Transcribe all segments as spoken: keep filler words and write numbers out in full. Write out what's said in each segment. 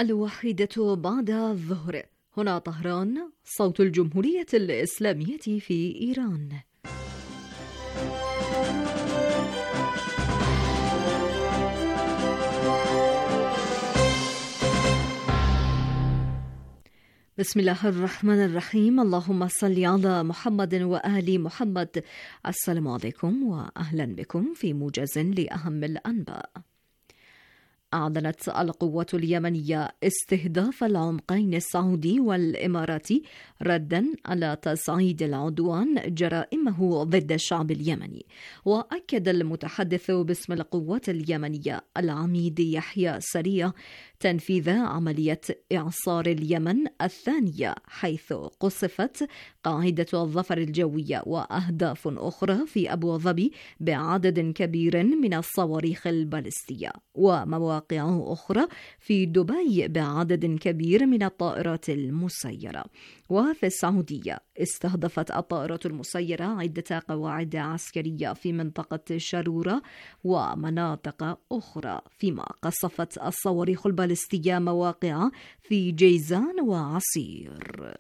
الواحدة بعد الظهر. هنا طهران، صوت الجمهورية الإسلامية في إيران. بسم الله الرحمن الرحيم. اللهم صل على محمد وآل محمد. السلام عليكم وأهلا بكم في موجز لأهم الأنباء. أعلنت القوات اليمنية استهداف العمقين السعودي والإماراتي ردا على تصعيد العدوان جرائمه ضد الشعب اليمني. وأكد المتحدث باسم القوات اليمنية العميد يحيى سريع تنفيذ عملية إعصار اليمن الثانية، حيث قصفت قاعدة الظفر الجوية وأهداف أخرى في أبو ظبي بعدد كبير من الصواريخ البالستية، ومواقع أخرى في دبي بعدد كبير من الطائرات المسيرة. وفي السعودية استهدفت الطائرات المسيرة عدة قواعد عسكرية في منطقة شارورة ومناطق أخرى، فيما قصفت الصواريخ البالستية مواقع في جيزان وعسير.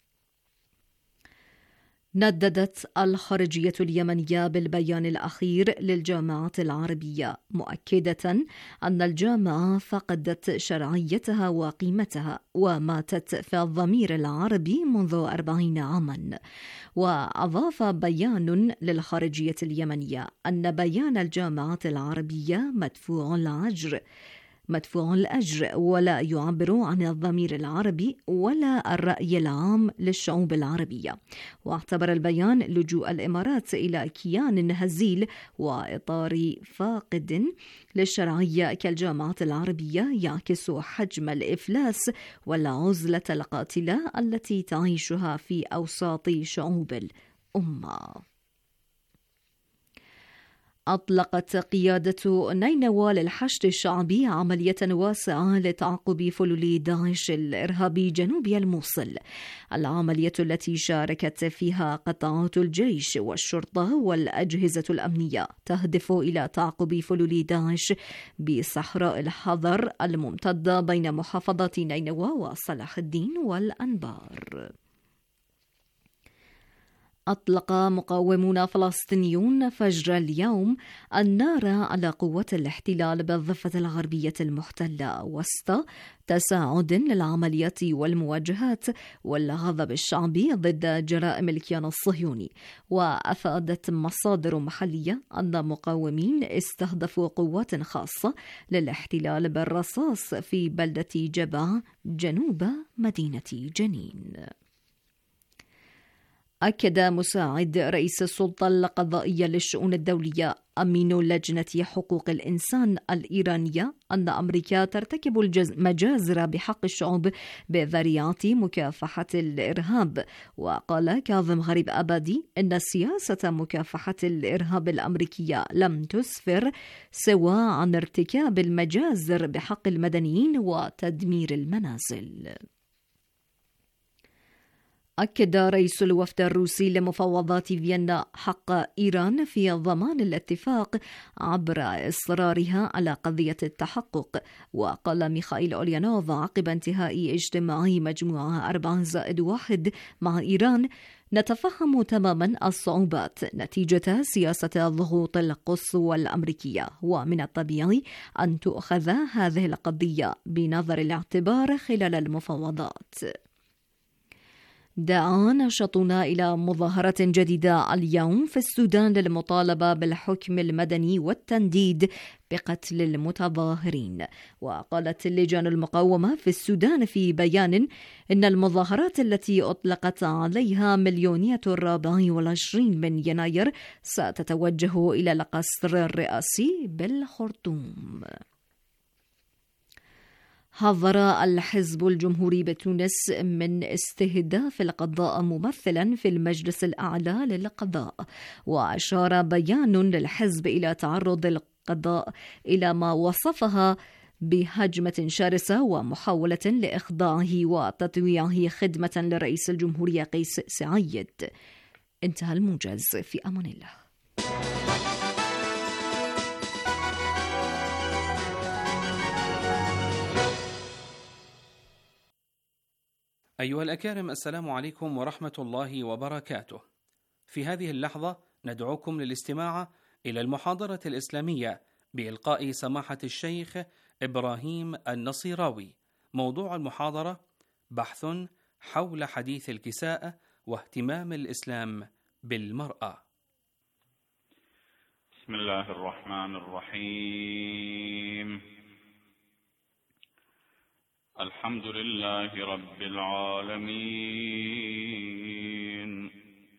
نددت الخارجية اليمنية بالبيان الأخير للجامعة العربية، مؤكدة أن الجامعة فقدت شرعيتها وقيمتها وماتت في الضمير العربي منذ أربعين عاما. وأضاف بيان للخارجية اليمنية أن بيان الجامعة العربية مدفوع الأجر مدفوع الأجر ولا يعبر عن الضمير العربي ولا الرأي العام للشعوب العربية. واعتبر البيان لجوء الإمارات إلى كيان هزيل وإطار فاقد للشرعية كالجامعة العربية يعكس حجم الإفلاس والعزلة القاتلة التي تعيشها في أوساط شعوب الأمة. أطلقت قيادة نينوى للحشد الشعبي عملية واسعة لتعقب فلول داعش الإرهابي جنوب الموصل. العملية التي شاركت فيها قطاعات الجيش والشرطة والأجهزة الأمنية تهدف إلى تعقب فلول داعش بصحراء الحضر الممتدة بين محافظات نينوى وصلاح الدين والأنبار. أطلق مقاومون فلسطينيون فجر اليوم النار على قوات الاحتلال بالضفة الغربية المحتلة وسط تساعد للعمليات والمواجهات والغضب الشعبي ضد جرائم الكيان الصهيوني. وأفادت مصادر محلية أن مقاومين استهدفوا قوات خاصة للاحتلال بالرصاص في بلدة جبع جنوب مدينة جنين. أكد مساعد رئيس السلطة القضائية للشؤون الدولية أمين لجنة حقوق الإنسان الإيرانية أن أمريكا ترتكب المجازر بحق الشعوب بذريعة مكافحة الإرهاب. وقال كاظم غريب أبادي إن سياسة مكافحة الإرهاب الأمريكية لم تسفر سوى عن ارتكاب المجازر بحق المدنيين وتدمير المنازل. أكد رئيس الوفد الروسي لمفاوضات فيينا حق إيران في ضمان الاتفاق عبر إصرارها على قضية التحقق. وقال ميخائيل أوليانوف عقب انتهاء اجتماع مجموعة أربعة زائد واحد مع إيران: نتفهم تماما الصعوبات نتيجة سياسة الضغوط القصوى الأمريكية، ومن الطبيعي أن تؤخذ هذه القضية بنظر الاعتبار خلال المفاوضات. دعا نشاطنا إلى مظاهرة جديدة اليوم في السودان للمطالبة بالحكم المدني والتنديد بقتل المتظاهرين. وقالت اللجان المقاومة في السودان في بيان إن المظاهرات التي أطلقت عليها مليونية الرابع والعشرين من يناير ستتوجه إلى القصر الرئاسي بالخرطوم. حذر الحزب الجمهوري بتونس من استهداف القضاء ممثلا في المجلس الأعلى للقضاء. وأشار بيان للحزب إلى تعرض القضاء إلى ما وصفها بهجمة شرسة ومحاولة لإخضاعه وتطويعه خدمة لرئيس الجمهورية قيس سعيد. انتهى الموجز. في أمان الله. أيها الأكارم، السلام عليكم ورحمة الله وبركاته. في هذه اللحظة ندعوكم للاستماع إلى المحاضرة الإسلامية بإلقاء سماحة الشيخ إبراهيم النصيراوي. موضوع المحاضرة: بحث حول حديث الكساء واهتمام الإسلام بالمرأة. بسم الله الرحمن الرحيم. الحمد لله رب العالمين،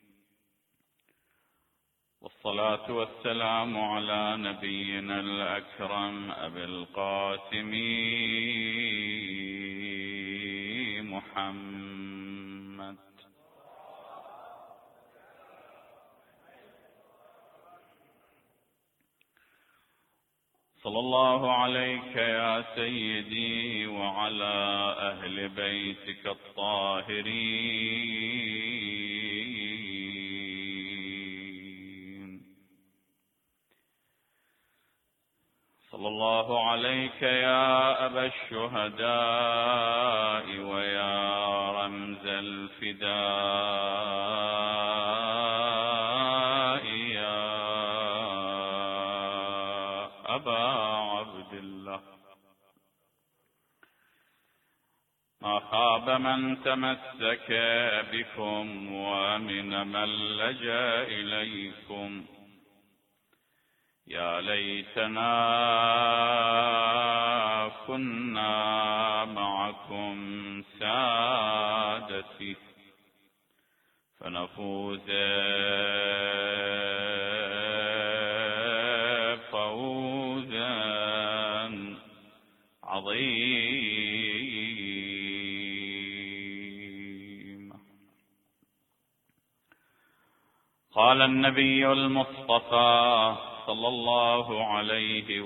والصلاة والسلام على نبينا الأكرم أبي القاسم محمد صلى الله عليك يا سيدي وعلى أهل بيتك الطاهرين. صلى الله عليك يا أبا الشهداء ويا رمز الفداء يا أبا عبد الله. ما خاب من تمسك بكم ومن من لجأ إليكم. يا ليتنا كنا معكم سادتي فنفوز فوزا عظيما. قال النبي المصطفى صلى الله عليه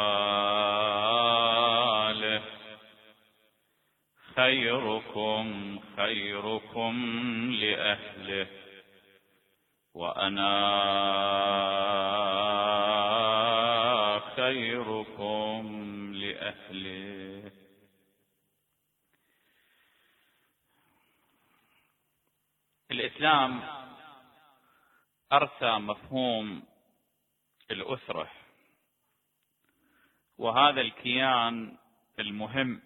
وآله: خيركم خيركم لأهله وأنا خيركم لأهله. الإسلام أرسى مفهوم الأسرة، وهذا الكيان المهم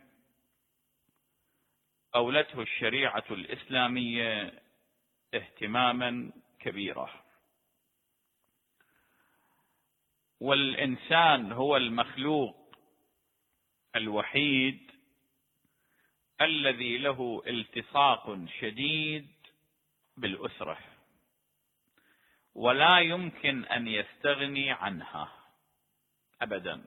أولته الشريعة الإسلامية اهتماما كبيرا. والإنسان هو المخلوق الوحيد الذي له التصاق شديد بالأسرة، ولا يمكن أن يستغني عنها أبدا.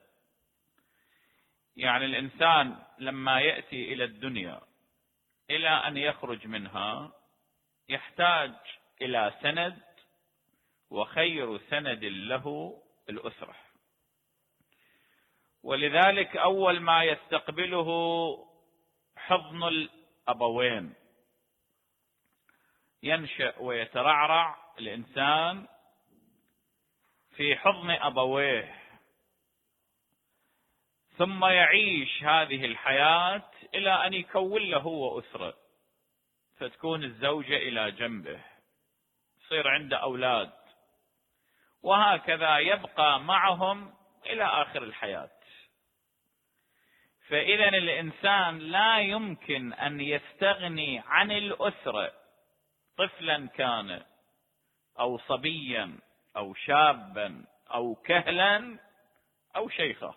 يعني الإنسان لما يأتي إلى الدنيا إلى أن يخرج منها يحتاج إلى سند، وخير سند له الأسرة. ولذلك أول ما يستقبله حضن الأبوين. ينشأ ويترعرع الإنسان في حضن أبويه، ثم يعيش هذه الحياة إلى أن يكون له هو أسرة، فتكون الزوجة إلى جنبه، يصير عنده أولاد، وهكذا يبقى معهم إلى آخر الحياة. فإذا الإنسان لا يمكن أن يستغني عن الأسرة، طفلا كان أو صبيا أو شابا أو كهلا أو شيخا.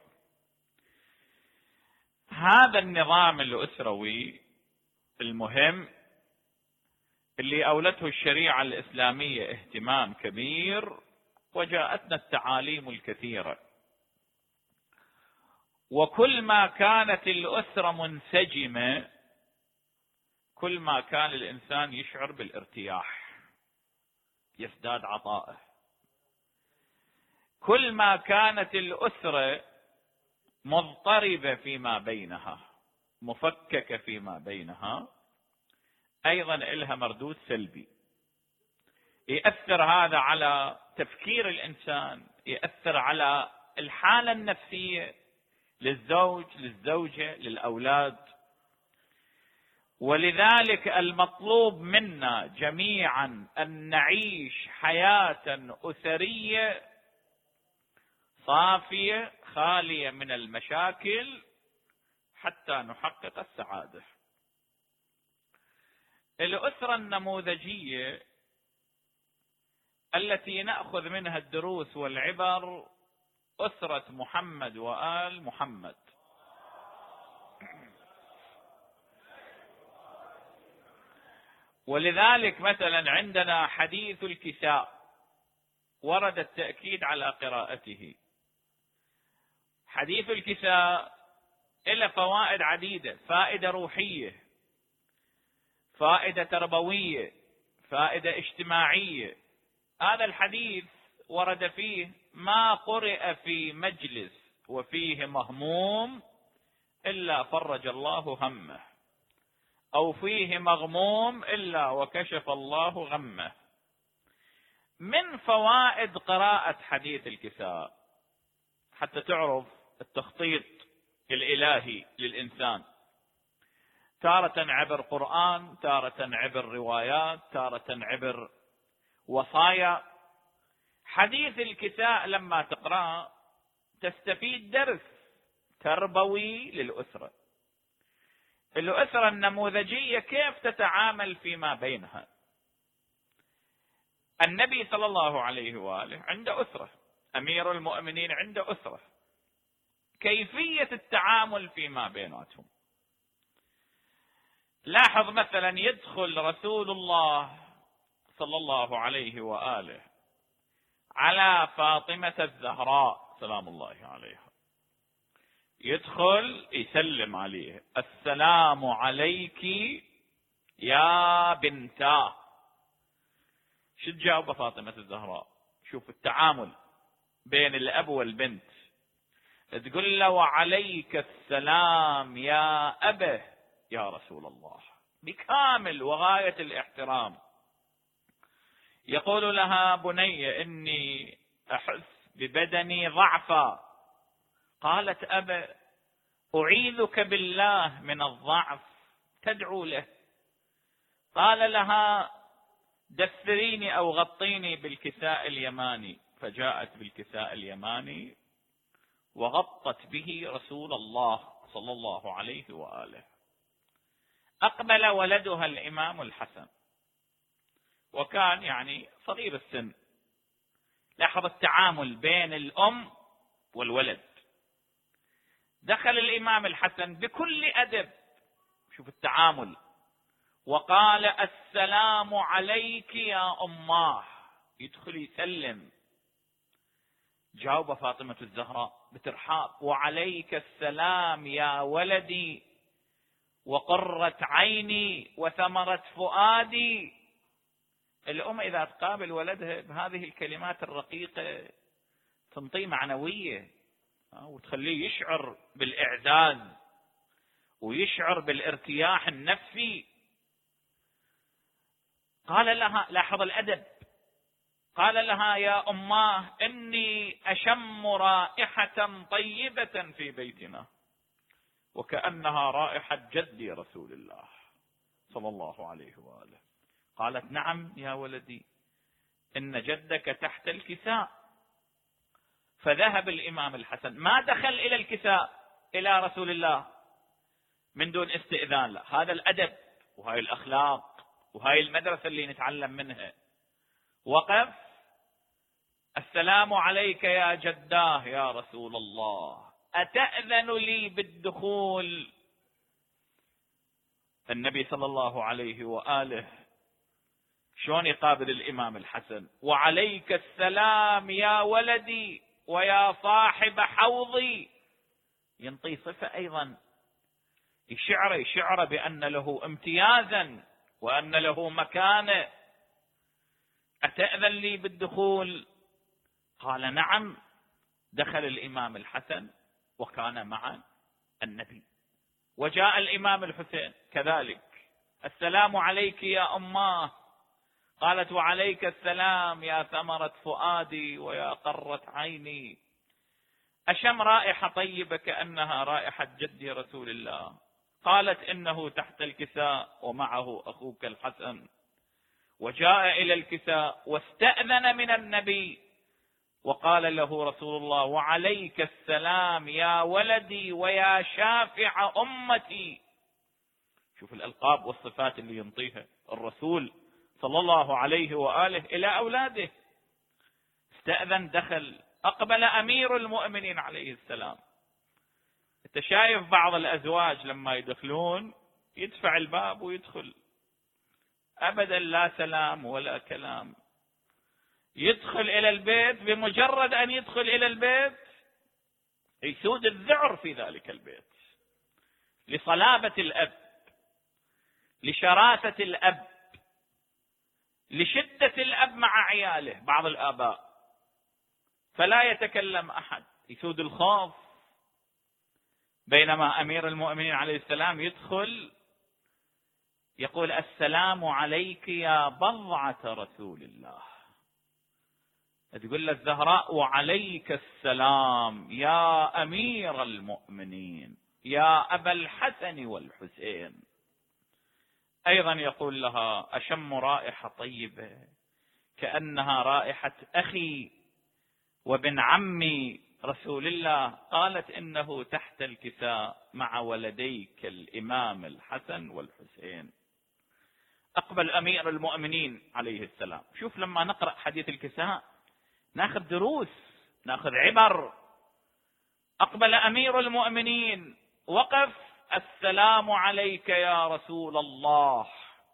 هذا النظام الأسروي المهم اللي أولته الشريعة الإسلامية اهتمام كبير، وجاءتنا التعاليم الكثيرة. وكل ما كانت الأسرة منسجمة كل ما كان الإنسان يشعر بالارتياح، يزداد عطاءه. كل ما كانت الأسرة مضطربة فيما بينها، مفككة فيما بينها، أيضا لها مردود سلبي. يأثر هذا على تفكير الإنسان، يأثر على الحالة النفسية للزوج، للزوجة، للأولاد. ولذلك المطلوب منا جميعا أن نعيش حياة أسرية صافية خالية من المشاكل حتى نحقق السعادة. الأسرة النموذجية التي نأخذ منها الدروس والعبر أسرة محمد وآل محمد. ولذلك مثلا عندنا حديث الكساء ورد التأكيد على قراءته. حديث الكساء له فوائد عديدة، فائدة روحية، فائدة تربوية، فائدة اجتماعية. هذا الحديث ورد فيه: ما قرئ في مجلس وفيه مهموم إلا فرج الله همه، أو فيه مغموم إلا وكشف الله غمه. من فوائد قراءة حديث الكساء حتى تعرف التخطيط الإلهي للإنسان، تارة عبر قرآن، تارة عبر روايات، تارة عبر وصايا. حديث الكساء لما تقرأ تستفيد درس تربوي للأسرة. الأسرة النموذجية كيف تتعامل فيما بينها. النبي صلى الله عليه وآله عنده أسرة، أمير المؤمنين عنده أسرة. كيفية التعامل فيما بيناتهم، لاحظ مثلا يدخل رسول الله صلى الله عليه وآله على فاطمة الزهراء سلام الله عليها، يدخل يسلم عليه: السلام عليك يا بنتاه. شو تجاوب فاطمة الزهراء؟ شوف التعامل بين الأب والبنت، تقول له: وعليك السلام يا أبه يا رسول الله، بكامل وغاية الاحترام. يقول لها: بني إني أحس ببدني ضعفا. قالت: أبا أعيذك بالله من الضعف، تدعو له. قال لها: دثريني أو غطيني بالكساء اليماني. فجاءت بالكساء اليماني وغطت به رسول الله صلى الله عليه وآله. أقبل ولدها الإمام الحسن، وكان يعني صغير السن. لاحظ التعامل بين الأم والولد. دخل الإمام الحسن بكل أدب، شوف التعامل، وقال: السلام عليك يا أماه. يدخل يسلم. جاوب فاطمة الزهراء بترحاب: وعليك السلام يا ولدي وقرة عيني وثمرة فؤادي. الأم إذا تقابل ولدها بهذه الكلمات الرقيقة تنطيه معنوية وتخليه يشعر بالإعزاز ويشعر بالارتياح النفسي. قال لها، لاحظ الأدب، قال لها: يا أماه إني أشم رائحة طيبة في بيتنا وكأنها رائحة جدي رسول الله صلى الله عليه وآله. قالت: نعم يا ولدي، إن جدك تحت الكساء. فذهب الإمام الحسن، ما دخل إلى الكساء إلى رسول الله من دون استئذان له. هذا الأدب وهاي الأخلاق وهاي المدرسة اللي نتعلم منها. وقف: السلام عليك يا جداه يا رسول الله، أتأذن لي بالدخول؟ النبي صلى الله عليه وآله شلون يقابل الإمام الحسن؟ وعليك السلام يا ولدي ويا صاحب حوضي. ينطي صفة أيضا يشعر يشعر بأن له امتيازا وأن له مكانة. أتأذن لي بالدخول؟ قال: نعم. دخل الإمام الحسن وكان مع النبي. وجاء الإمام الحسين كذلك: السلام عليك يا أماه. قالت: وعليك السلام يا ثمرة فؤادي ويا قرة عيني. أشم رائحة طيبة كأنها رائحة جدي رسول الله. قالت إنه تحت الكساء ومعه أخوك الحسن، وجاء إلى الكساء واستأذن من النبي وقال له رسول الله: وعليك السلام يا ولدي ويا شافع أمتي. شوف الألقاب والصفات اللي ينطيها الرسول صلى الله عليه وآله إلى أولاده. استأذن، دخل، أقبل أمير المؤمنين عليه السلام. انت شايف بعض الأزواج لما يدخلون يدفع الباب ويدخل، أبدا لا سلام ولا كلام. يدخل إلى البيت، بمجرد أن يدخل إلى البيت يسود الذعر في ذلك البيت، لصلابة الأب، لشراسة الأب، لشدة الأب مع عياله بعض الآباء، فلا يتكلم أحد، يسود الخوف. بينما أمير المؤمنين عليه السلام يدخل يقول: السلام عليك يا بضعة رسول الله. تقول له الزهراء: وعليك السلام يا أمير المؤمنين يا أبا الحسن والحسين. أيضا يقول لها: أشم رائحة طيبة كأنها رائحة أخي وابن عمي رسول الله. قالت: إنه تحت الكساء مع ولديك الإمام الحسن والحسين. أقبل أمير المؤمنين عليه السلام. شوف لما نقرأ حديث الكساء ناخذ دروس، ناخذ عبر. أقبل أمير المؤمنين، وقف: السلام عليك يا رسول الله.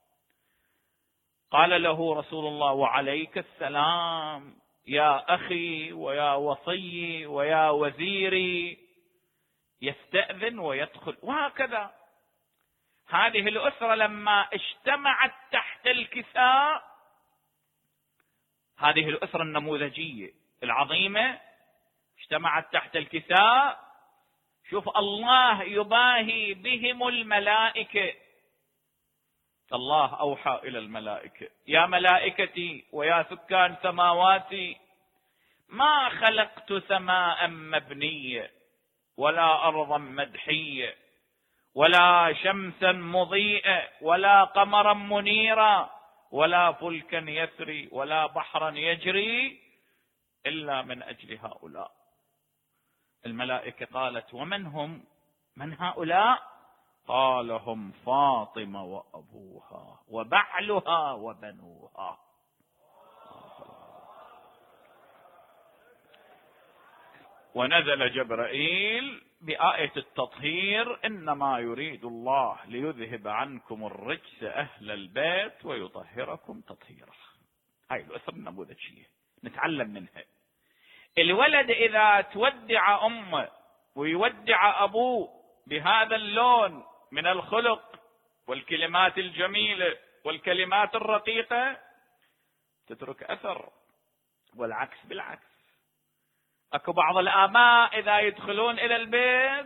قال له رسول الله: وعليك السلام يا أخي ويا وصي ويا وزيري. يستأذن ويدخل. وهكذا هذه الأسرة لما اجتمعت تحت الكساء، هذه الأسرة النموذجية العظيمة اجتمعت تحت الكساء. شوف الله يباهي بهم الملائكة. الله أوحى إلى الملائكة: يا ملائكتي ويا سكان سماواتي، ما خلقت سماء مبنية ولا أرضا مدحية ولا شمسا مضيئة ولا قمرا منيرا ولا فلكا يسري ولا بحرا يجري إلا من أجل هؤلاء. الملائكة قالت: ومن هم؟ من هؤلاء؟ قال: هم فاطمة وأبوها وبعلها وبنوها. ونزل جبرائيل بآية التطهير: إنما يريد الله ليذهب عنكم الرجس أهل البيت ويطهركم تطهيرا. هاي الأسرة النموذجية نتعلم منها. الولد إذا تودع أمه ويودع أبوه بهذا اللون من الخلق والكلمات الجميلة والكلمات الرقيقة تترك أثر، والعكس بالعكس. أكو بعض الآباء إذا يدخلون إلى البيت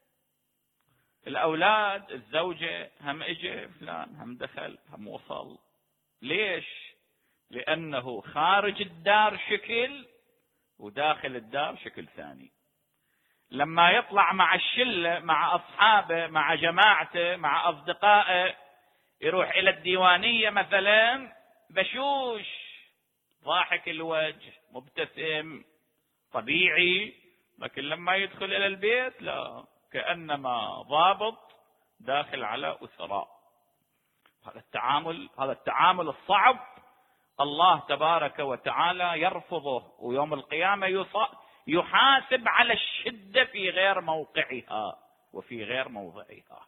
الأولاد الزوجة هم إجا فلان، هم دخل، هم وصل. ليش؟ لأنه خارج الدار شكل وداخل الدار شكل ثاني. لما يطلع مع الشلة، مع أصحابه، مع جماعته، مع أصدقائه، يروح إلى الديوانية مثلا بشوش، ضاحك الوجه، مبتسم، طبيعي. لكن لما يدخل إلى البيت لا، كأنما ضابط داخل على أسراء. هذا التعامل هذا التعامل الصعب الله تبارك وتعالى يرفضه، ويوم القيامة يحاسب على الشدة في غير موقعها وفي غير موضعها.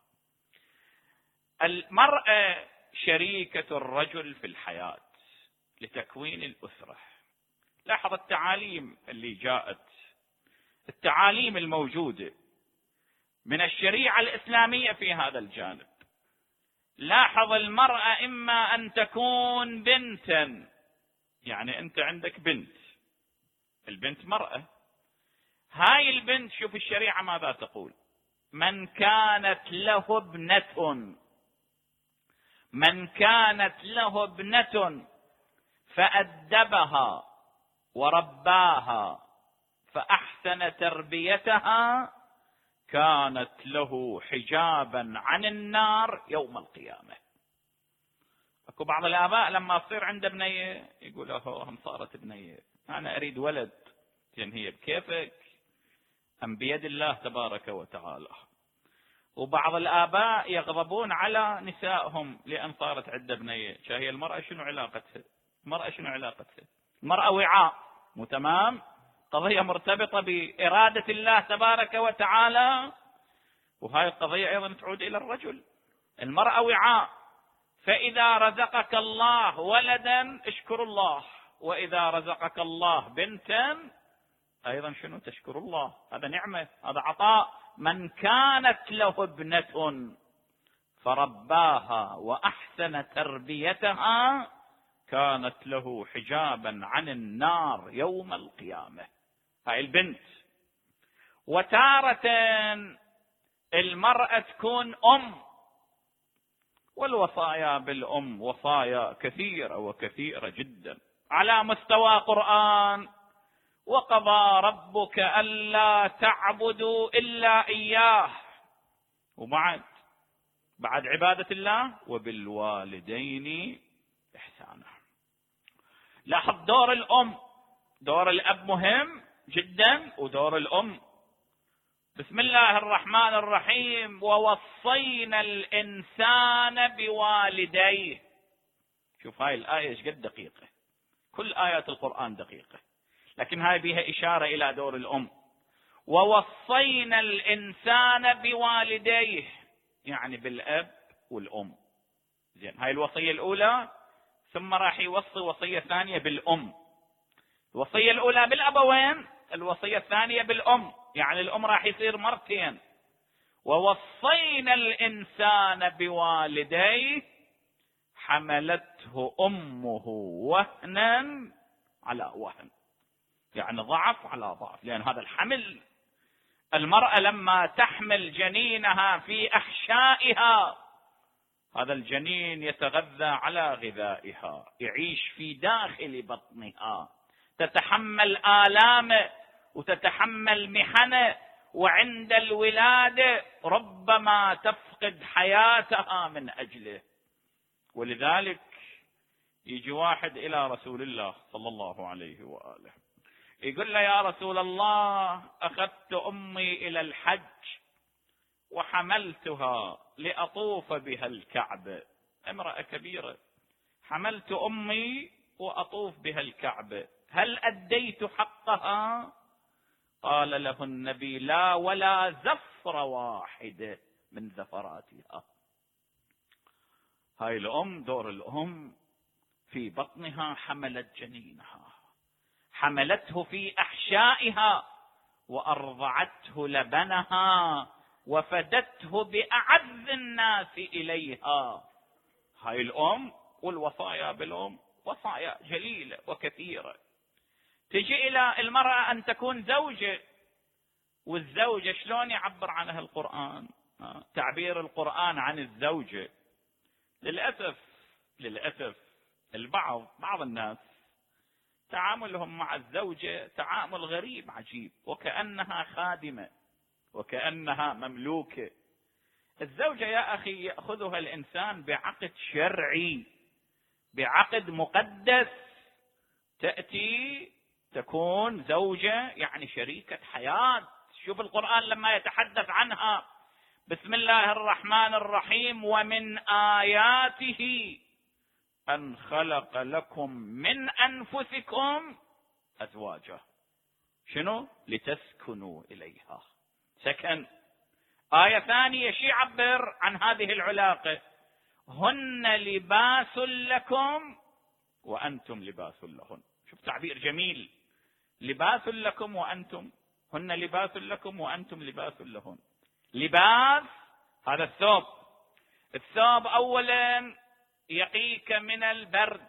المرأة شريكة الرجل في الحياة لتكوين الأسرة. لاحظ التعاليم اللي جاءت، التعاليم الموجودة من الشريعة الإسلامية في هذا الجانب. لاحظ المرأة إما أن تكون بنتا، يعني أنت عندك بنت، البنت مرأة. هاي البنت شوف الشريعة ماذا تقول: من كانت له ابنة من كانت له ابنة فأدبها ورباها فأحسن تربيتها كانت له حجابا عن النار يوم القيامة. اكو بعض الآباء لما تصير عنده بنية يقول اوه هم صارت بنية، انا اريد ولد. زين هي بكيفك ام بيد الله تبارك وتعالى؟ وبعض الآباء يغضبون على نسائهم لأن صارت عدة بنية. هي المرأة شنو علاقتها؟ المرأة شنو علاقتها؟ المرأة وعاء، مو تمام؟ قضية مرتبطة بإرادة الله تبارك وتعالى، وهاي القضية أيضا تعود إلى الرجل. المرأة وعاء، فإذا رزقك الله ولدا اشكر الله، وإذا رزقك الله بنتا أيضا شنو؟ تشكر الله. هذا نعمة، هذا عطاء. من كانت له ابنة فرباها وأحسن تربيتها كانت له حجابا عن النار يوم القيامة. هاي البنت. وتارة المرأة تكون أم، والوصايا بالأم وصايا كثيرة وكثيرة جدا على مستوى قرآن. وقضى ربك ألا تعبدوا إلا إياه، وبعد بعد عبادة الله وبالوالدين إحسانا. لاحظ دور الأم، دور الأب مهم جدا ودور الأم. بسم الله الرحمن الرحيم: ووصينا الإنسان بوالديه. شوف هاي الآية ايش قد دقيقة، كل آيات القرآن دقيقة، لكن هاي بها إشارة إلى دور الأم. ووصينا الإنسان بوالديه، يعني بالأب والأم. زين، هاي الوصية الأولى، ثم راح يوصي وصية ثانية بالأم. الوصية الأولى بالأبوين، الوصية الثانية بالأم، يعني الأم راح يصير مرتين. ووصينا الإنسان بوالديه حملته أمه وهنا على وهن، يعني ضعف على ضعف. لأن هذا الحمل، المرأة لما تحمل جنينها في أحشائها، هذا الجنين يتغذى على غذائها، يعيش في داخل بطنها، تتحمل آلامه وتتحمل محنه، وعند الولادة ربما تفقد حياتها من أجله. ولذلك يجي واحد إلى رسول الله صلى الله عليه وآله يقول له: يا رسول الله، أخذت أمي إلى الحج وحملتها لأطوف بها الكعبة، امرأة كبيرة، حملت أمي وأطوف بها الكعبة، هل أديت حقها؟ قال له النبي: لا ولا زفر واحدة من زفراتها. هاي الأم، دور الأم في بطنها حملت جنينها، حملته في أحشائها، وأرضعته لبنها، وفدته بأعز الناس إليها. هاي الأم. والوصايا بالأم وصايا جليلة وكثيرة. تجي إلى المرأة أن تكون زوجة، والزوجة شلون يعبر عنها القرآن؟ تعبير القرآن عن الزوجة للأسف للأسف البعض بعض الناس تعاملهم مع الزوجة تعامل غريب عجيب، وكأنها خادمة وكأنها مملوكة. الزوجة يا أخي يأخذها الإنسان بعقد شرعي، بعقد مقدس، تأتي تكون زوجة يعني شريكة حياة. شوف القرآن لما يتحدث عنها: بسم الله الرحمن الرحيم: ومن آياته أن خلق لكم من أنفسكم أزواجا. شنو؟ لتسكنوا إليها، سكن. آية ثانية شي يعبر عن هذه العلاقة: هن لباس لكم وأنتم لباس لهن. شوف تعبير جميل: لباس لكم وأنتم، هن لباس لكم وأنتم لباس لهن. لباس هذا الثوب، الثوب أولا يقيك من البرد،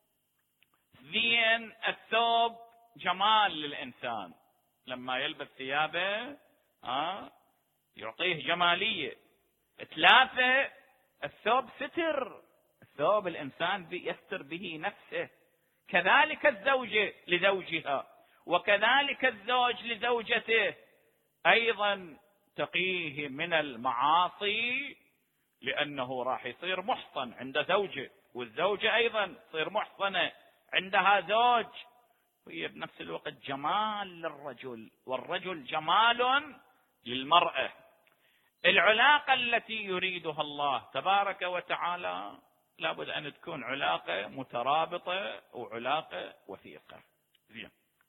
اثنين الثوب جمال للإنسان، لما يلبس ثيابه آه يعطيه جمالية. ثلاثة الثوب ستر، الثوب الإنسان يستر به نفسه. كذلك الزوجة لزوجها، وكذلك الزوج لزوجته. أيضا تقيه من المعاصي، لأنه راح يصير محصن عند زوجه، والزوجة أيضا تصير محصنة عندها زوج، وهي بنفس الوقت جمال للرجل، والرجل جمال للمرأة. العلاقة التي يريدها الله تبارك وتعالى لابد أن تكون علاقة مترابطة وعلاقة وثيقة. زين.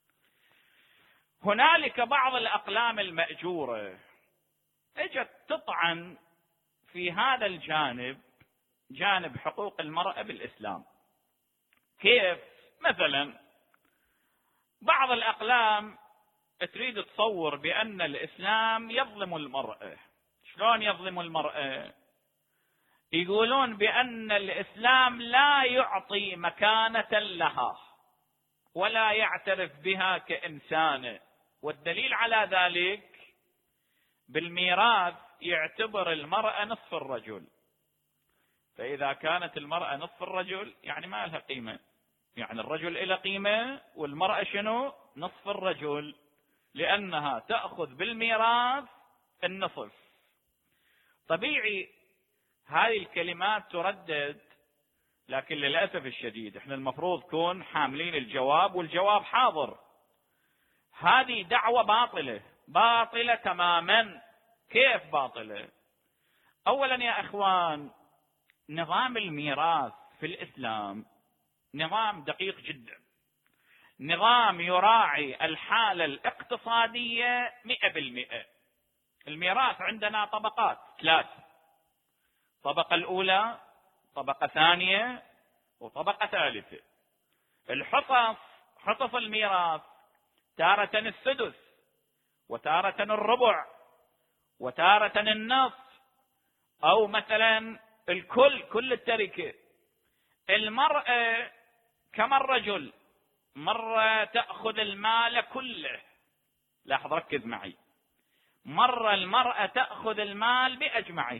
هنالك بعض الأقلام المأجورة اجت تطعن في هذا الجانب، جانب حقوق المرأة بالإسلام. كيف؟ مثلا بعض الأقلام تريد تصور بأن الإسلام يظلم المرأة. شلون يظلم المرأة؟ يقولون بأن الإسلام لا يعطي مكانة لها ولا يعترف بها كإنسانة، والدليل على ذلك بالميراث يعتبر المرأة نصف الرجل، فإذا كانت المرأة نصف الرجل يعني ما لها قيمة، يعني الرجل له قيمة والمرأة شنو؟ نصف الرجل، لأنها تأخذ بالميراث النصف. طبيعي هذه الكلمات تردد، لكن للأسف الشديد احنا المفروض كون حاملين الجواب، والجواب حاضر. هذه دعوة باطلة، باطلة تماما. كيف باطلة؟ أولا يا أخوان، نظام الميراث في الإسلام نظام دقيق جدا، نظام يراعي الحالة الاقتصادية مئة بالمئة. الميراث عندنا طبقات ثلاث، طبقة الأولى، طبقة ثانية، وطبقة ثالثة. الحصص، حصص الميراث تارة السدس، وتارة الربع، وتارة النصف، أو مثلا الكل، كل التركة. المرأة كما الرجل، مرة تأخذ المال كله، لاحظ ركز معي، مرة المرأة تأخذ المال بأجمعه،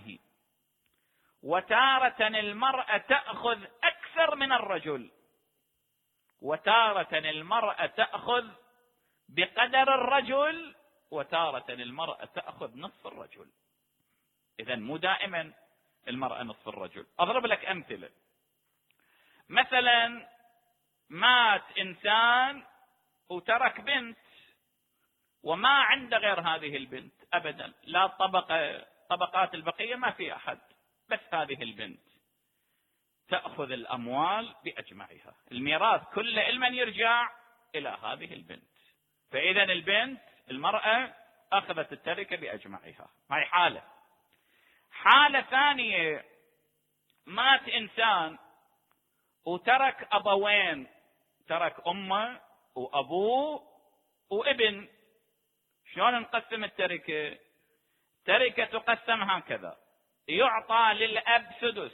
وتارة المرأة تأخذ أكثر من الرجل، وتارة المرأة تأخذ بقدر الرجل، وتارة المرأة تأخذ نصف الرجل. إذن مو دائما المرأة نصف الرجل. أضرب لك أمثلة. مثلا مات إنسان وترك بنت، وما عنده غير هذه البنت أبدا، لا طبقة، طبقات البقية ما في أحد، بس هذه البنت، تأخذ الأموال بأجمعها. الميراث كله لمن يرجع؟ إلى هذه البنت. فإذا البنت، المرأة، أخذت التركة بأجمعها. هاي حالة. حالة ثانية، مات إنسان وترك أبوين، ترك أمه وأبوه وابن. شلون نقسم التركة؟ التركة تقسم هكذا: يعطى للأب سدس،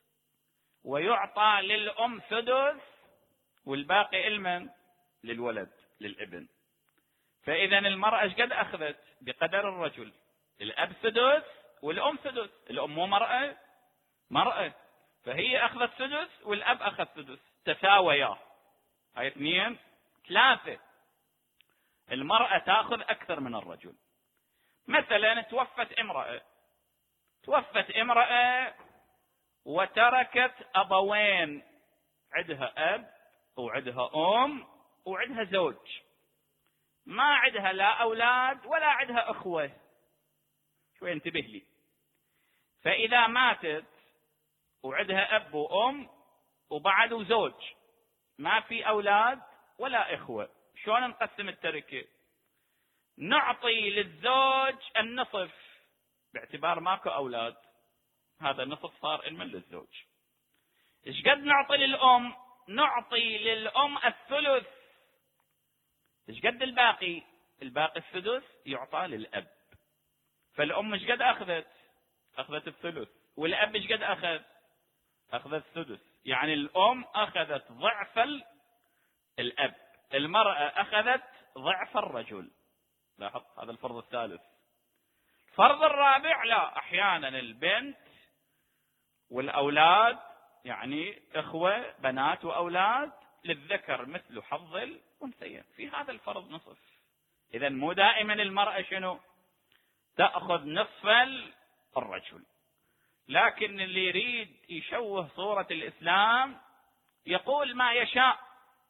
ويعطى للأم سدس، والباقي المن؟ للولد، للابن. فإذا المرأة ايش قد أخذت؟ بقدر الرجل. الأب سدس والأم سدس. الأم مو مرأة؟ مرأة، فهي أخذت سدس والأب أخذ سدس، تساويا. هاي اثنين. ثلاثة، المرأة تأخذ أكثر من الرجل. مثلا توفت امرأة، توفت امرأة وتركت أبوين، عندها أب وعندها أم وعندها زوج، ما عندها لا أولاد ولا عندها أخوة. شوي انتبه لي. فإذا ماتت وعندها أب وأم وبعد زوج، ما في أولاد ولا إخوة، شلون نقسم التركة؟ نعطي للزوج النصف باعتبار ماكو أولاد، هذا النصف صار إلمن للزوج. إيش قد نعطي للأم؟ نعطي للأم الثلث. إيش قد الباقي؟ الباقي السدس يعطى للأب. فالأم إيش قد أخذت؟ أخذت الثلث. والأب إيش قد أخذ؟ أخذ السدس. يعني الأم أخذت ضعف الأب، المرأة أخذت ضعف الرجل. لاحظ، هذا الفرض الثالث. الفرض الرابع، لا، أحيانا البنت والأولاد، يعني إخوة بنات وأولاد، للذكر مثل حظ الأنثيين، في هذا الفرض نصف. إذا مو دائما المرأة شنو؟ تأخذ نصف الرجل. لكن اللي يريد يشوه صورة الإسلام يقول ما يشاء.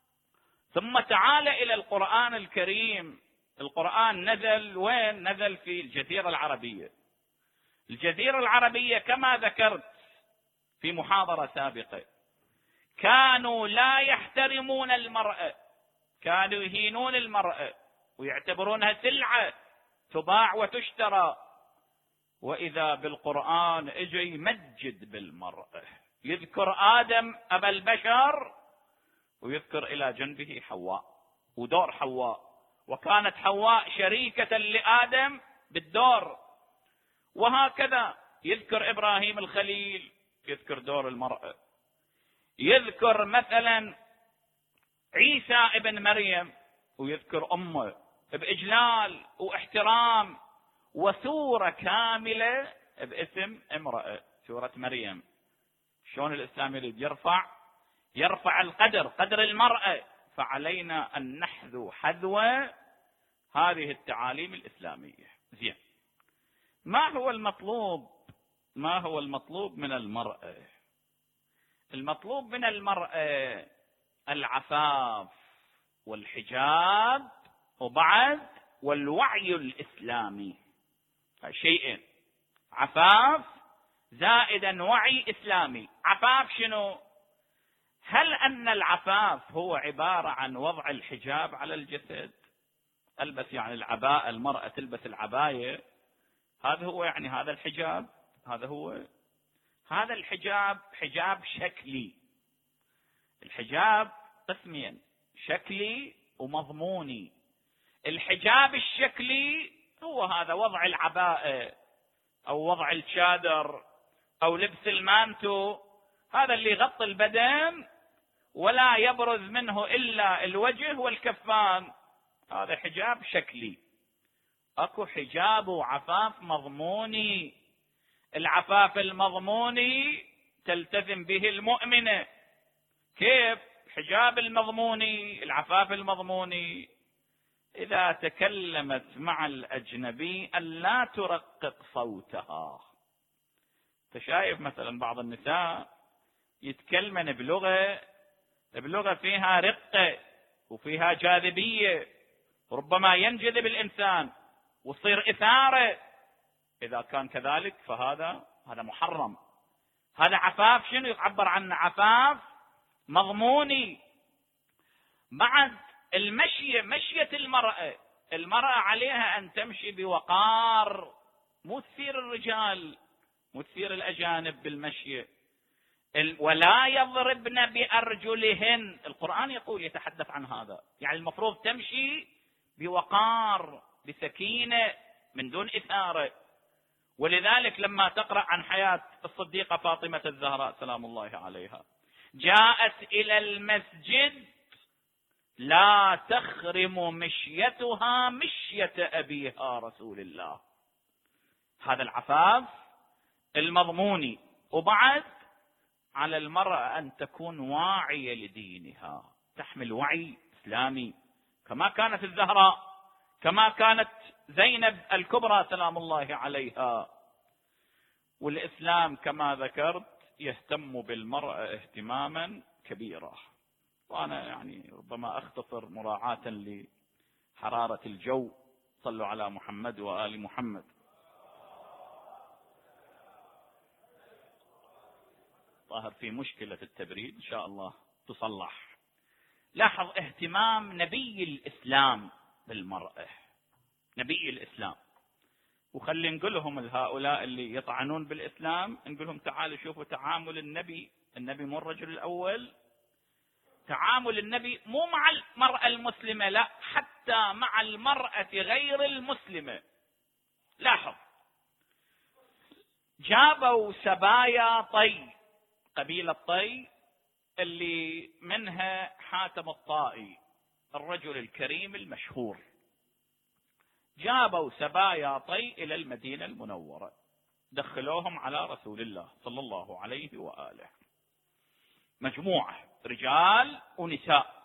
ثم تعال إلى القرآن الكريم. القرآن نزل وين؟ نزل في الجزيرة العربية. الجزيرة العربية كما ذكرت في محاضرة سابقة كانوا لا يحترمون المرأة، كانوا يهينون المرأة ويعتبرونها سلعة تباع وتشترى. وإذا بالقرآن اجى يمجد بالمرأة، يذكر آدم أبا البشر ويذكر إلى جنبه حواء ودور حواء، وكانت حواء شريكة لآدم بالدور. وهكذا يذكر إبراهيم الخليل، يذكر دور المرأة، يذكر مثلا عيسى ابن مريم ويذكر أمه بإجلال واحترام، وسورة كاملة باسم امرأة، سورة مريم. شلون الإسلام يريد يرفع يرفع القدر، قدر المرأة. فعلينا أن نحذو حذو هذه التعاليم الإسلامية. زين، ما هو المطلوب؟ ما هو المطلوب من المرأة؟ المطلوب من المرأة العفاف والحجاب، وبعد والوعي الإسلامي. شيئين، عفاف زائدا وعي إسلامي. عفاف شنو؟ هل أن العفاف هو عبارة عن وضع الحجاب على الجسد؟ ألبس يعني العباءة، المرأة تلبس العباية، هذا هو يعني هذا الحجاب؟ هذا هو هذا الحجاب حجاب شكلي. الحجاب قسمين، شكلي ومضموني. الحجاب الشكلي هو هذا وضع العباءة أو وضع الشادر أو لبس المانتو، هذا اللي يغطي البدن ولا يبرز منه إلا الوجه والكفان، هذا حجاب شكلي. أكو حجاب وعفاف مضموني. العفاف المضموني تلتزم به المؤمنة. كيف؟ حجاب المضموني، العفاف المضموني، إذا تكلمت مع الأجنبي ألا ترقق صوتها. تشايف مثلا بعض النساء يتكلمن بلغة بلغة فيها رقة وفيها جاذبية، ربما ينجذب الإنسان وتصير إثارة. إذا كان كذلك فهذا هذا محرم. هذا عفاف شنو يعبر عنه؟ عفاف مضموني. بعد المشي، مشية المرأة، المرأة عليها أن تمشي بوقار، مو تثير الرجال، مو تثير الأجانب بالمشي. ولا يضربن بأرجلهن، القرآن يقول يتحدث عن هذا، يعني المفروض تمشي بوقار بسكينة من دون إثارة. ولذلك لما تقرأ عن حياة الصديقة فاطمة الزهراء سلام الله عليها، جاءت إلى المسجد لا تخرم مشيتها مشية أبيها رسول الله. هذا العفاف المضموني. وبعد على المرأة أن تكون واعية لدينها، تحمل وعي إسلامي كما كانت الزهراء، كما كانت زينب الكبرى سلام الله عليها. والإسلام كما ذكرت يهتم بالمرأة اهتماما كبيرا. وأنا يعني ربما أختصر مراعاة لحرارة الجو. صلوا على محمد وآل محمد. ظاهر في مشكلة في التبريد، إن شاء الله تصلح. لاحظ اهتمام نبي الإسلام بالمرأة، نبي الإسلام. وخلي نقولهم لهؤلاء اللي يطعنون بالإسلام، نقولهم تعالوا شوفوا تعامل النبي. النبي مو الرجل الأول، تعامل النبي مو مع المرأة المسلمة، لا، حتى مع المرأة غير المسلمة. لاحظ، جابوا سبايا طي، قبيلة طي اللي منها حاتم الطائي الرجل الكريم المشهور. جابوا سبايا طي إلى المدينة المنورة، دخلوهم على رسول الله صلى الله عليه وآله، مجموعة رجال ونساء.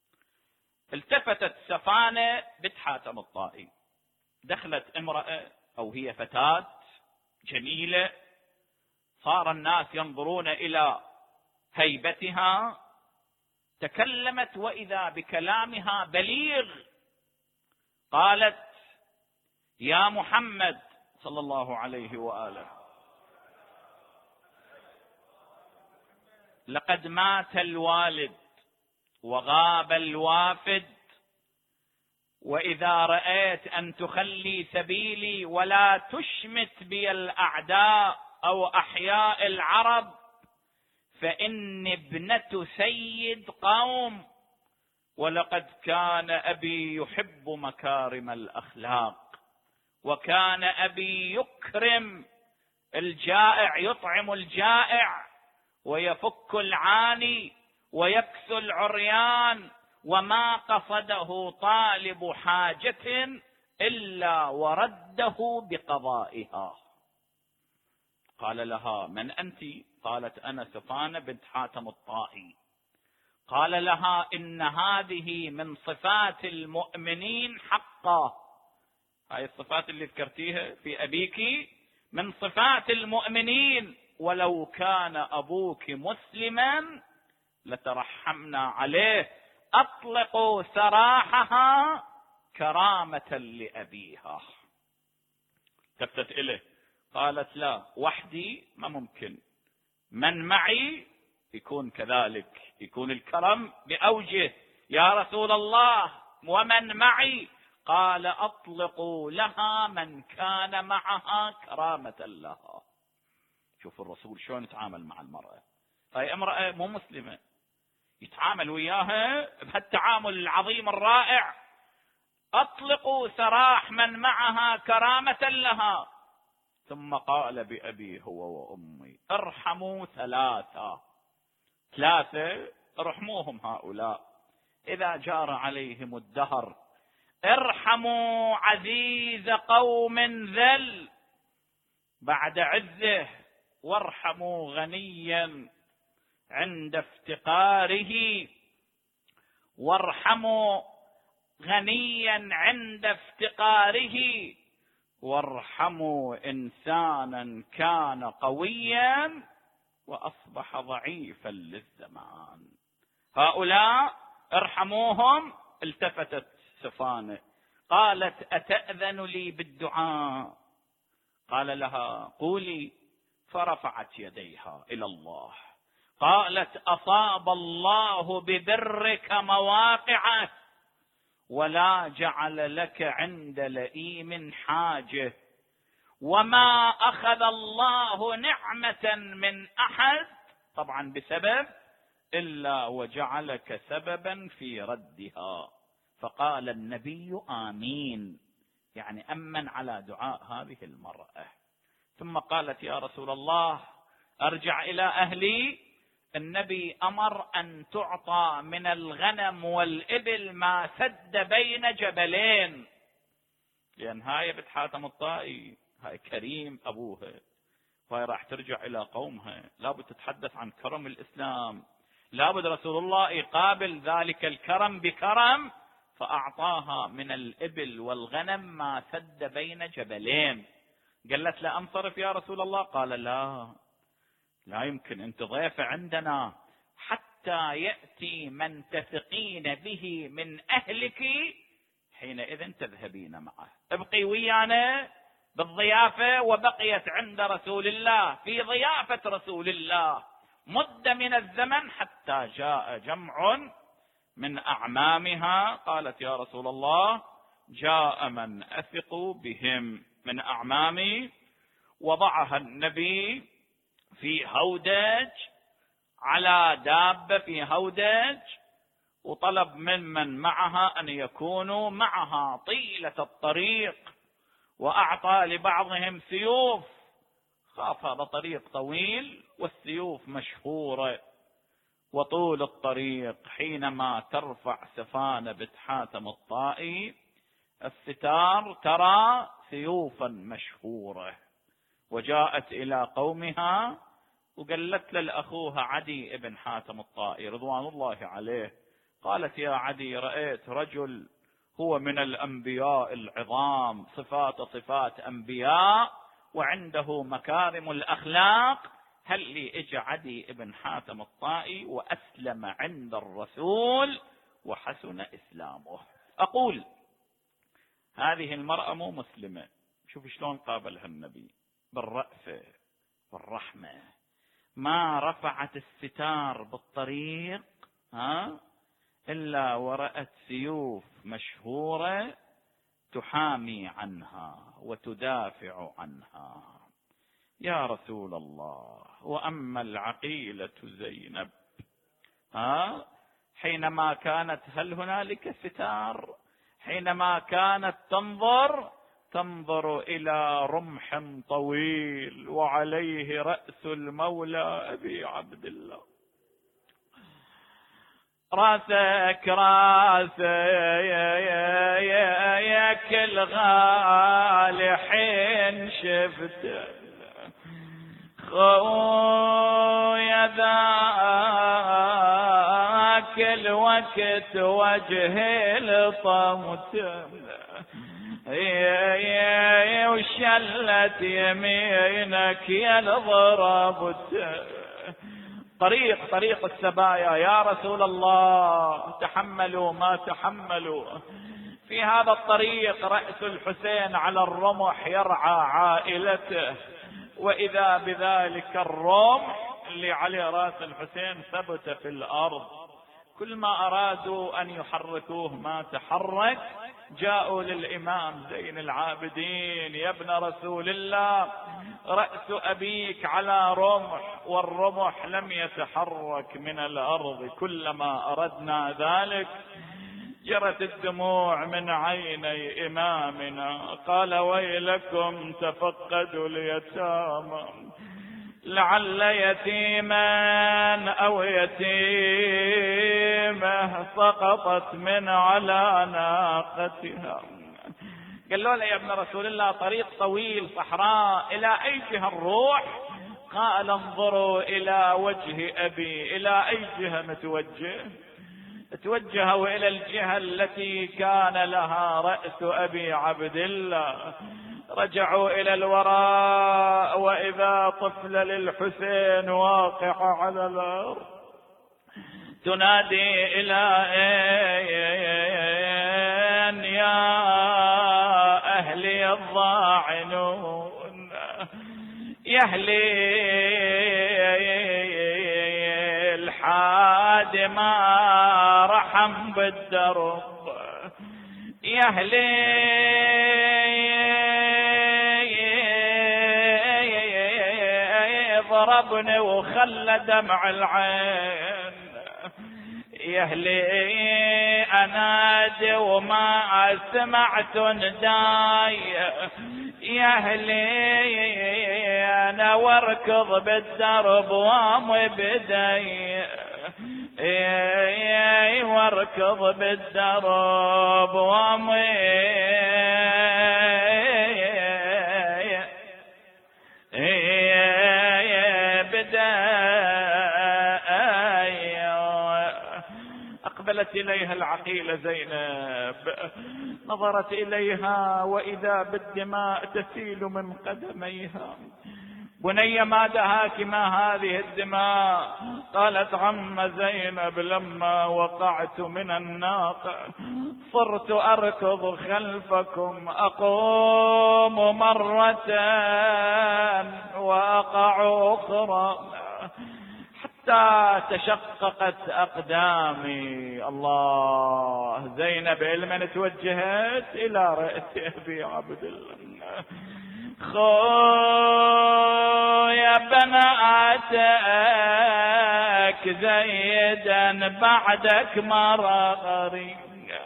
التفتت سفانة بنت حاتم الطائي، دخلت امرأة أو هي فتاة جميلة صار الناس ينظرون إلى هيبتها، تكلمت وإذا بكلامها بليغ. قالت: يا محمد صلى الله عليه وآله، لقد مات الوالد وغاب الوافد، وإذا رأيت أن تخلي سبيلي ولا تشمت بي الأعداء أو أحياء العرب، فإني ابنة سيد قوم، ولقد كان أبي يحب مكارم الأخلاق، وكان أبي يكرم الجائع، يطعم الجائع ويفك العاني ويكسو العريان، وما قصده طالب حاجة إلا ورده بقضائها. قال لها: من أنت؟ قالت: أنا سفانة بنت حاتم الطائي. قال لها: إن هذه من صفات المؤمنين حقا، هاي الصفات اللي ذكرتيها في أبيك من صفات المؤمنين، ولو كان أبوك مسلما لترحمنا عليه، أطلقوا سراحها كرامة لأبيها. كتت إليه، قالت: لا، وحدي ما ممكن، من معي يكون كذلك، يكون الكرم بأوجه. يا رسول الله، ومن معي؟ قال: أطلقوا لها من كان معها كرامة لها. شوف الرسول شلون يتعامل مع المرأة، هاي امرأة مو مسلمة، يتعامل وياها بهالتعامل العظيم الرائع. أطلقوا سراح من معها كرامة لها. ثم قال بأبي هو وأمي: ارحموا ثلاثة، ثلاثة ارحموهم هؤلاء إذا جار عليهم الدهر. ارحموا عزيز قوم ذل بعد عزه، وارحموا غنيا عند افتقاره، وارحموا غنيا عند افتقاره، وارحموا إنسانا كان قويا وأصبح ضعيفا للزمان. هؤلاء ارحموهم. التفتت سفانة قالت: أتأذن لي بالدعاء؟ قال لها: قولي. فرفعت يديها إلى الله، قالت: أصاب الله ببرك مواقعه، ولا جعل لك عند لئيم حاجة، وما أخذ الله نعمة من أحد طبعا بسبب إلا وجعلك سببا في ردها. فقال النبي: آمين، يعني أمن على دعاء هذه المرأة. ثم قالت: يا رسول الله، أرجع إلى أهلي. النبي أمر أن تعطى من الغنم والإبل ما سد بين جبلين، لأن هاي بنت حاتم الطائي، هاي كريم أبوها، وهي راح ترجع إلى قومها، لابد تتحدث عن كرم الإسلام، لابد رسول الله يقابل ذلك الكرم بكرم. فأعطاها من الإبل والغنم ما سد بين جبلين. قالت: لا أنصرف يا رسول الله؟ قال: لا لا يمكن، أنت ضيفة عندنا حتى يأتي من تثقين به من أهلك، حينئذ تذهبين معه. ابقي ويانا بالضيافة. وبقيت عند رسول الله في ضيافة رسول الله مدة من الزمن حتى جاء جمع من أعمامها. قالت: يا رسول الله، جاء من أثق بهم من أعمامي. وضعها النبي في هودج، على دابة في هودج، وطلب ممن معها أن يكونوا معها طيلة الطريق، وأعطى لبعضهم سيوف، خاف هذا طريق طويل والسيوف مشهورة، وطول الطريق حينما ترفع سفانة بنت حاتم الطائي الستار ترى سيوفا مشهورة. وجاءت إلى قومها وقالت لأخوها عدي ابن حاتم الطائي رضوان الله عليه، قالت: يا عدي، رأيت رجل هو من الأنبياء العظام، صفات صفات أنبياء، وعنده مكارم الأخلاق. هل لي إجا عدي ابن حاتم الطائي وأسلم عند الرسول وحسن إسلامه. أقول هذه المرأة مو مسلمة، شوف شلون قابلها النبي بالرأفة والرحمة، ما رفعت الستار بالطريق ها إلا ورأت سيوف مشهورة تحامي عنها وتدافع عنها. يا رسول الله، وأما العقيلة زينب ها حينما كانت، هل هنالك ستار؟ حينما كانت تنظر تنظر إلى رمح طويل وعليه رأس المولى أبي عبد الله. راسك راسك يا كل غالي حين شفت خويا ذاك الوقت وجهي لطمت وشلت يمينك يا الضربت. طريق طريق السبايا يا رسول الله، تحملوا ما تحملوا. في هذا الطريق رأس الحسين على الرمح يرعى عائلته، وإذا بذلك الرمح اللي عليه رأس الحسين ثبت في الأرض. كل ما أرادوا أن يحركوه ما تحرك. جاءوا للإمام زين العابدين: يا ابن رسول الله، رأس أبيك على رمح والرمح لم يتحرك من الأرض، كلما أردنا ذلك جرت الدموع من عيني إمامنا. قال: ويلكم تفقدوا اليتامى، لعل يتيما أو يتيمة سقطت من على ناقتها. قالوا له: يا ابن رسول الله، طريق طويل صحراء، إلى أي جهة نروح؟ قال: انظروا إلى وجه أبي. إلى أي جهة نتوجه؟ توجهوا إلى الجهة التي كان لها رأس أبي عبد الله. رجعوا إلى الوراء، وإذا طفل للحسين واقع على الأرض تنادي: إلى أين يا أهلي الضاعنون، يا أهلي الحاد ما رحم بالدرب، يا أهلي ضربني وخلى دمع العين، يا أهلي أنادي وما سمعت نداي، يا أهلي أنا واركض بالدرب وامي بدي، واركض بالدرب وامي أقبلت إليها العقيلة زينب، نظرت إليها وإذا بالدماء تسيل من قدميها. بني ما دهاك ما هذه الدماء؟ قالت: عم زينب، لما وقعت من الناقة صرت أركض خلفكم، أقوم مرة وأقع أخرى حتى تشققت أقدامي. الله، زينب لمن توجهت؟ إلى رأس أبي عبد الله. خويا بناتك زيدا بعدك مراري،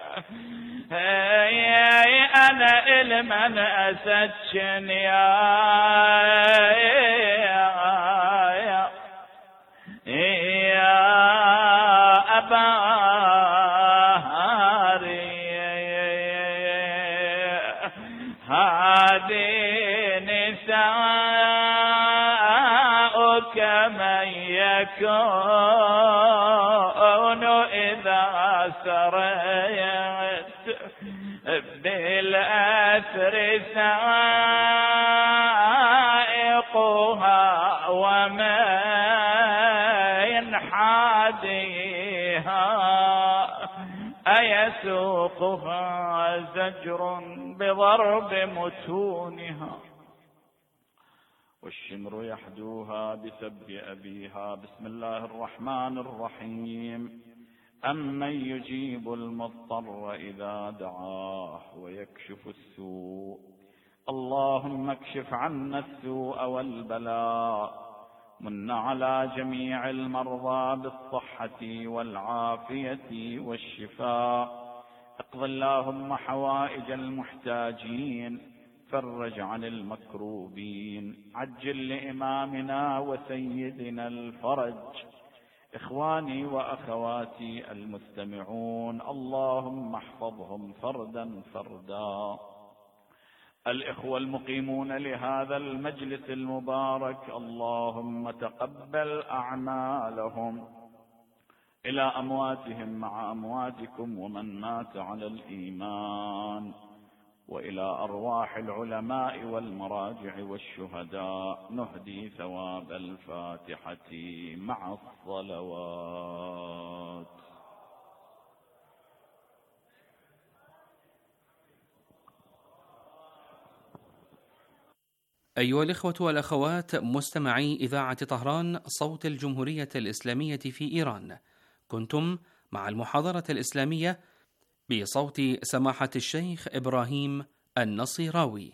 أنا لمن أسدشن يا يا أبا هاري، هذه نساؤك من يكون إذا سريت الأثر سائقها ومن حاديها أيسوقها زجر بضرب متونها والشمر يحدوها بسب أبيها. بسم الله الرحمن الرحيم. أمن يجيب المضطر إذا دعاه ويكشف السوء. اللهم اكشف عنا السوء والبلاء. من على جميع المرضى بالصحة والعافية والشفاء. اقض اللهم حوائج المحتاجين. فرج عن المكروبين. عجل لإمامنا وسيدنا الفرج. إخواني وأخواتي المستمعون، اللهم احفظهم فردا فردا. الإخوة المقيمون لهذا المجلس المبارك، اللهم تقبل أعمالهم إلى أمواتهم مع أمواتكم ومن مات على الإيمان، وإلى أرواح العلماء والمراجع والشهداء نهدي ثواب الفاتحة مع الصلوات. أيها الإخوة والأخوات مستمعي إذاعة طهران صوت الجمهورية الإسلامية في إيران، كنتم مع المحاضرة الإسلامية بصوت سماحة الشيخ إبراهيم النصيراوي.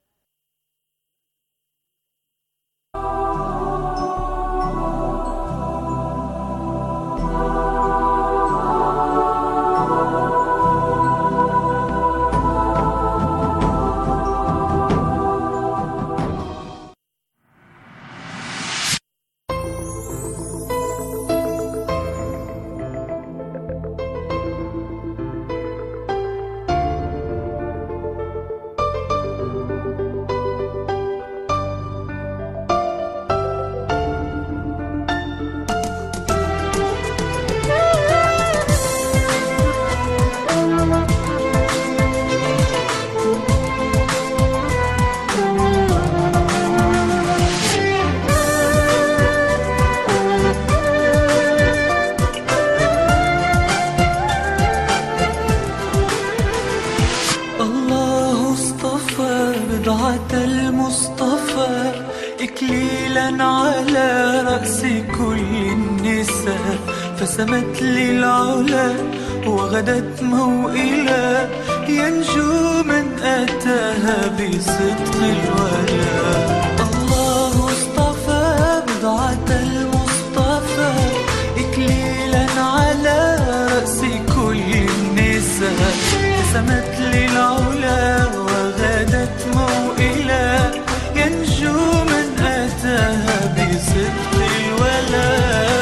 فسمت للعلا وغدت موئلا، ينجو من أتاها بصدق الولاء. الله اصطفى بضعة المصطفى إكليلا على رأس كل النساء، فسمت للعلا وغدت موئلا، ينجو من أتاها بصدق الولاء.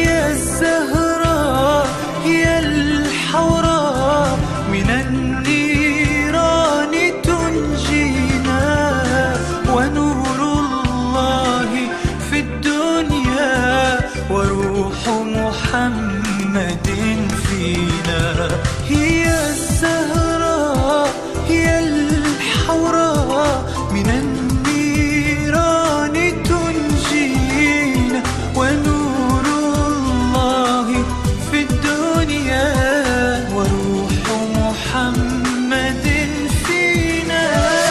من النيران تنجينا، ونور الله في الدنيا، وروح محمد فينا. هي الزهراء هي الحوراء، من النيران تنجينا، ونور الله في الدنيا، وروح محمد فينا.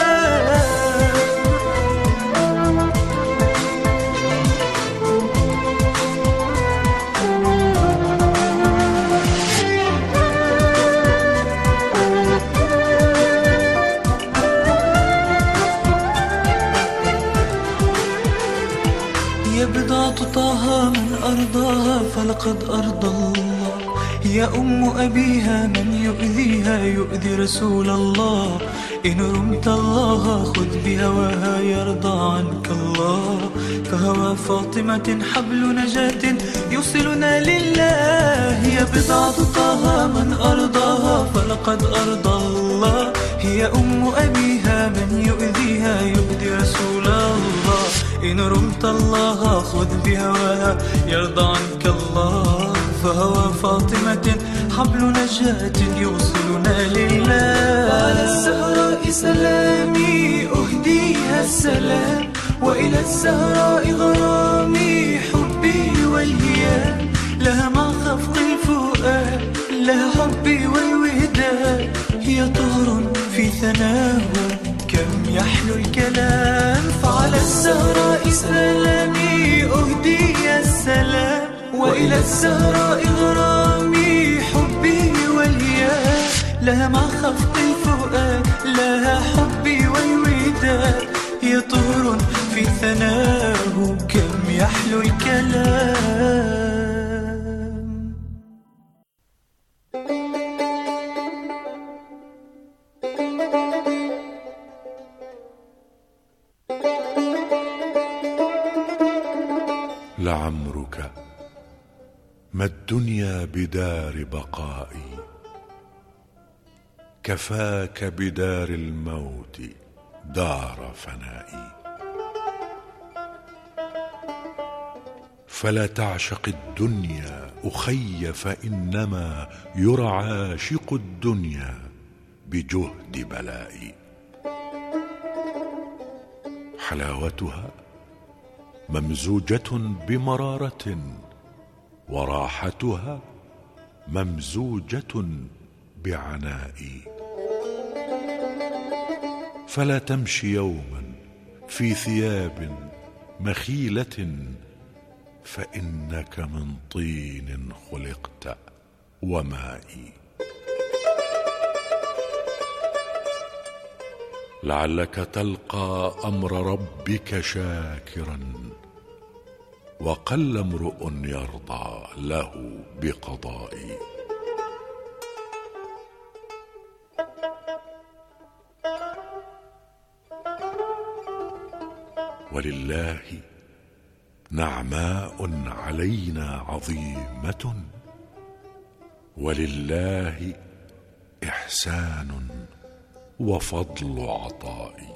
يا بضعة طه من أرضاها فلقد أرضى الله، يا أم أبيها من يؤذيها يؤذي رسول الله. إن رمت الله خذ بهواها يرضى عنك الله، فهوى فاطمة حبل نجاة يوصلنا لله. يا بضعة طه من أرضاها فلقد أرضى الله، هي أم أبيها من يؤذيها يؤذي رسول الله. إن رمت الله خذ بهواها يرضى عنك الله، فهوى فاطمة حبل نجاة يوصلنا لله. على الزهراء سلامي أهديها السلام، وإلى الزهراء غرامي حبي والهيام. لها مع خفق الفؤاد لها حبي والوداد، هي طهر في ثناه كم يحلو الكلام. فعلى الزهراء سلامي أهديها السلام، وإلى الزهراء غرامي حبي والهيام. لها مع خفق الفؤاد لها حبي والوداد، هي طهر في ثناه كم يحلو الكلام. لعمرك ما الدنيا بدار بقائي، كفاك بدار الموت دار فنائي. فلا تعشق الدنيا أخي، فإنما يرى عاشق الدنيا بجهد بلائي. حلاوتها ممزوجة بمرارة، وراحتها ممزوجة بعنائي. فلا تمشي يوما في ثياب مخيلة، فإنك من طين خلقت وماء. لعلك تلقى أمر ربك شاكرا، وقل امرؤ يرضى له بقضائي. ولله نعماء علينا عظيمة، ولله إحسان وفضل عطائي.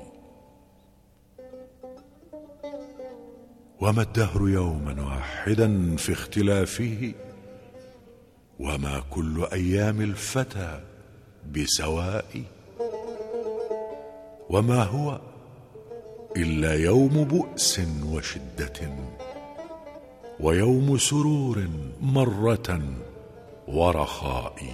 وما الدهر يوما واحدا في اختلافه، وما كل أيام الفتى بسواء. وما هو إلا يوم بؤس وشدة، ويوم سرور مرة ورخاء.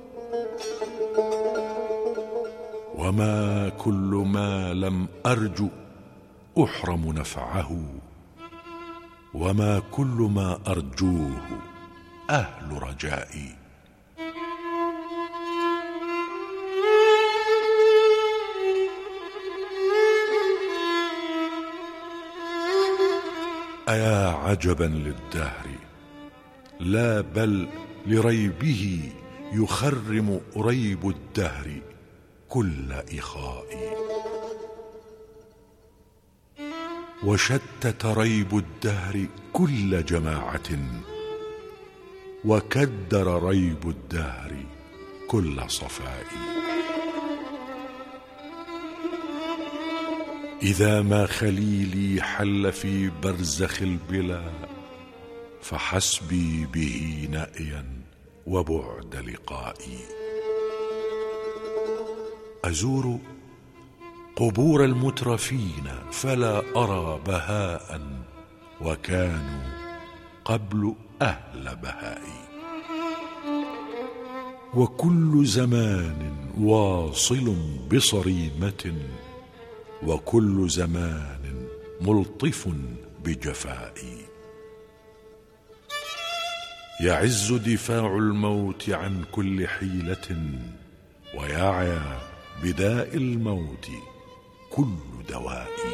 وما كل ما لم أرجو أحرم نفعه، وما كل ما أرجوه أهل رجائي. أيا عجبا للدهر، لا بل لريبه يخرم ريب الدهر كل إخائي. وشتت ريب الدهر كل جماعة، وكدر ريب الدهر كل صفاء. إذا ما خليلي حل في برزخ البلا، فحسبي به نأيا وبعد لقائي. أزور قبور المترفين فلا أرى بهاء، وكانوا قبل أهل بهائي. وكل زمان واصل بصريمة، وكل زمان ملطف بجفائي. يعز دفاع الموت عن كل حيلة، ويعيا بداء الموت كل دوائي.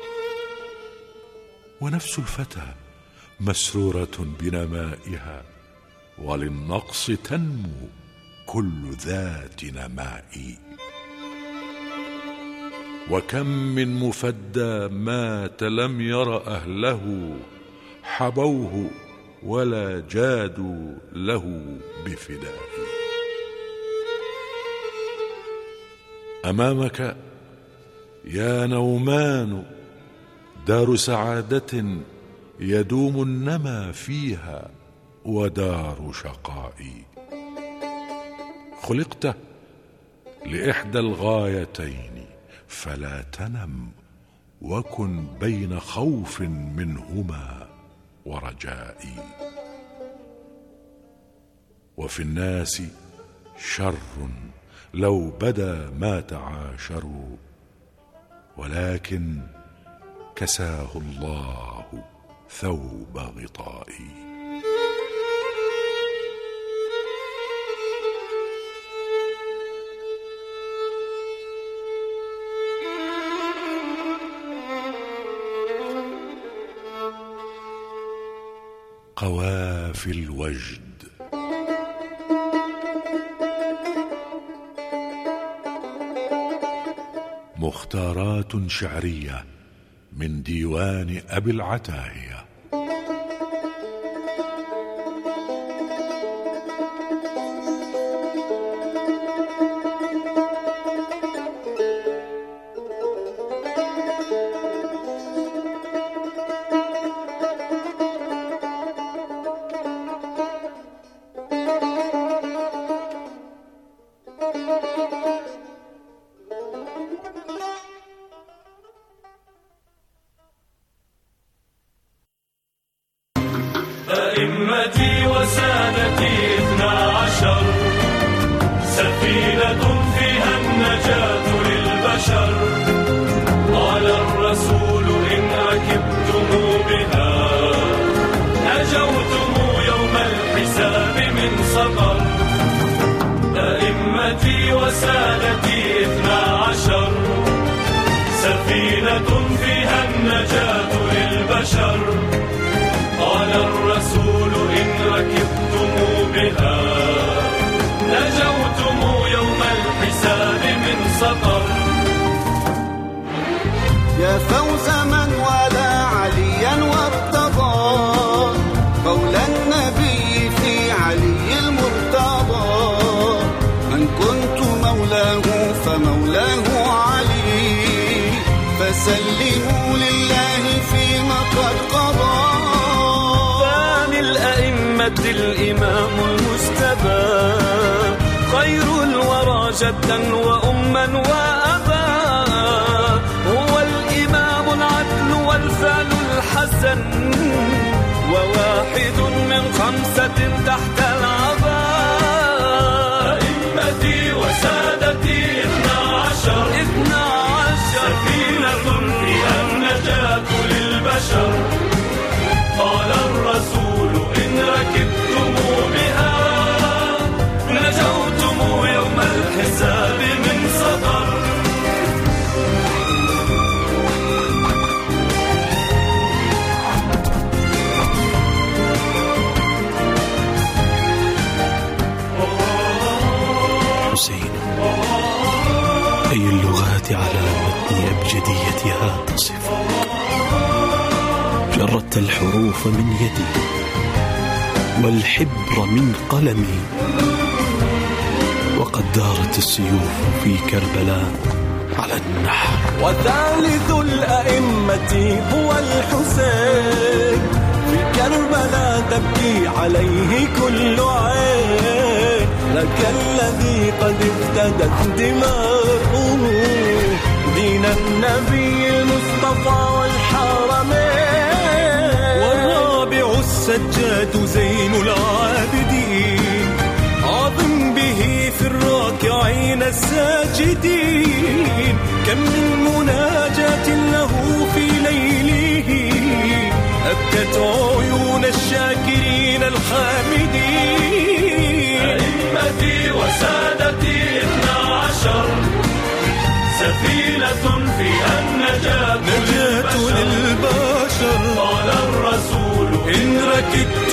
ونفس الفتى مسرورة بنمائها، وللنقص تنمو كل ذات نماء. وكم من مفدى مات لم ير أهله، حبوه ولا جادوا له بفداء. أمامك يا نومان دار سعادة يدوم النمى فيها ودار شقاء. خلقت لإحدى الغايتين فلا تنم، وكن بين خوف منهما ورجائي. وفي الناس شر لو بدا ما تعاشروا، ولكن كساه الله ثوب غطائي. قوافي الوجد. مختارات شعرية من ديوان أبي العتاهية. أئمتي وسادتي اثنا عشر، سفينة فيها النجاة للبشر. قال الرسول إن ركبتم بها نجوتم يوم الحساب من سقر. أئمتي وسادتي اثنا عشر، سفينة فيها النجاة للبشر. قال الرسول إن ركبتم بها نجوتم يوم الحساب من سقر. يا فوز من والى عليا وارتضى قول النبي في علي المرتضى. من كنت مولاه فمولاه علي، فسلموا لله فيما قد قضى. الإمام المجتبى خير الورى جدا وأما وأبا. هو الإمام العدل والفعل الحسن، وواحد من خمسة تحت العبا. أئمتي وسادتي اثنا عشر، اثنا عشر، سفينة فيها النجاة للبشر. قال الرسول إن ركبتم بها نجوتم يوم الحساب من سقر. حسين، أي اللغات على متن أبجديتها تصف؟ جردت الحروف من يدي والحبر من قلمي، وقد دارت السيوف في كربلاء على النحر. وثالث الأئمة هو الحسين، في كربلاء تبكي عليه كل عين. لك الذي قد افتدت دماؤه دين النبي المصطفى والحرمين. والرابع السجاد زين العابدين، عظم به في الراكعين الساجدين. كم من مناجاة له في ليله أبكت عيون الشاكرين الحامدين. أئمتي وسادتي اثنا عشر، سفينة فيها النجاة للبشر. قال الرسول إن ركبت